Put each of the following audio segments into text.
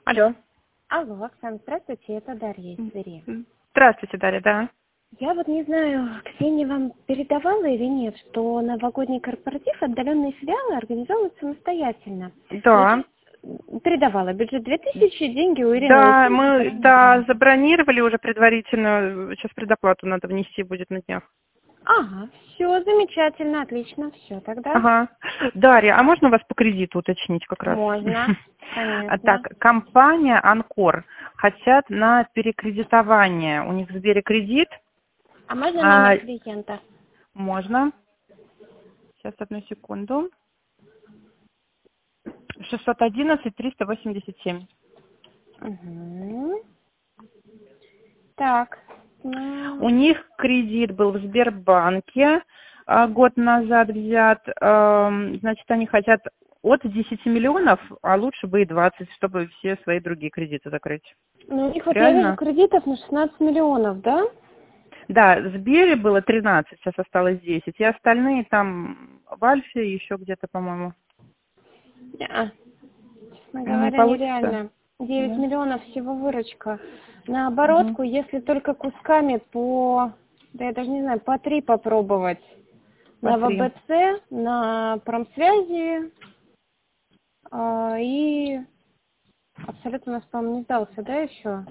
Алло. Алло, Оксана, здравствуйте, это Дарья из Твери. Здравствуйте, Дарья, да. Я вот не знаю, Ксения вам передавала или нет, что новогодний корпоратив отдаленные филиалы организовывают самостоятельно. Да. Передавала. Бюджет 2000, деньги у Ирины Да, Лысенко мы забронированы. забронировали уже предварительно. Сейчас предоплату надо внести будет на днях. Ага, все замечательно, отлично, все тогда. Ага. Дарья, а можно вас по кредиту уточнить как раз? Можно, конечно. Так, компания «Анкор» хотят на перекредитование. У них в Сбере кредит. А можно А, номер клиента? можно. Сейчас, одну секунду. 611-387. Угу. Так, ну, У них кредит был в Сбербанке год назад взят. Значит, они хотят от 10 миллионов, а лучше бы и 20, чтобы все свои другие кредиты закрыть. у них вот я вижу Реально? кредитов на 16 миллионов, да? Да, в Сбере было 13, сейчас осталось 10. И остальные там в Альфе еще где-то, по-моему. Честно Не говоря, получится? нереально. 9 Да. миллионов всего выручка. На Мгм. оборотку, если только кусками да я даже не знаю, по 3 попробовать. По На 3. ВБЦ, на промсвязи и абсолютно у нас, по-моему, не сдался, да, еще?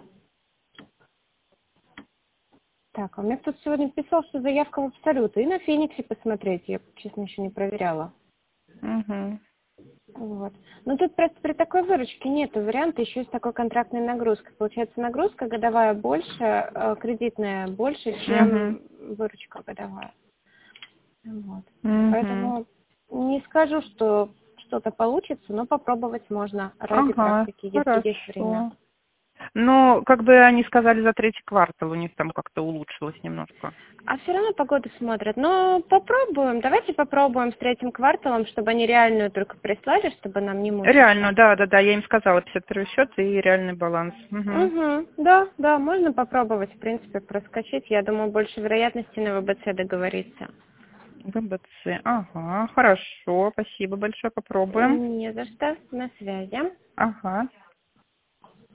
Так, а у меня кто-то сегодня писал, что заявка в абсолют. И на Фениксе посмотреть, я, честно, еще не проверяла. Угу. Вот. Но тут просто при такой выручке нет варианта еще и с такой контрактной нагрузкой. Получается, нагрузка годовая больше, кредитная больше, Угу. чем выручка годовая. Вот. Угу. Поэтому не скажу, что что-то получится, но попробовать можно ради Ага, практики, если есть время. хорошо. Ну, как бы они сказали, за третий квартал у них там как-то улучшилось немножко. А все равно погоду смотрят. Но попробуем. Давайте попробуем с третьим кварталом, чтобы они реальную только прислали, чтобы нам не Реально, мучиться. да, я им сказала 51 счет и реальный баланс. Угу. Угу. Да, да, можно попробовать, в принципе, проскочить. Я думаю, больше вероятности на ВБЦ договориться. ВБЦ, ага, хорошо, спасибо большое, попробуем. Не за что. На связи. Ага.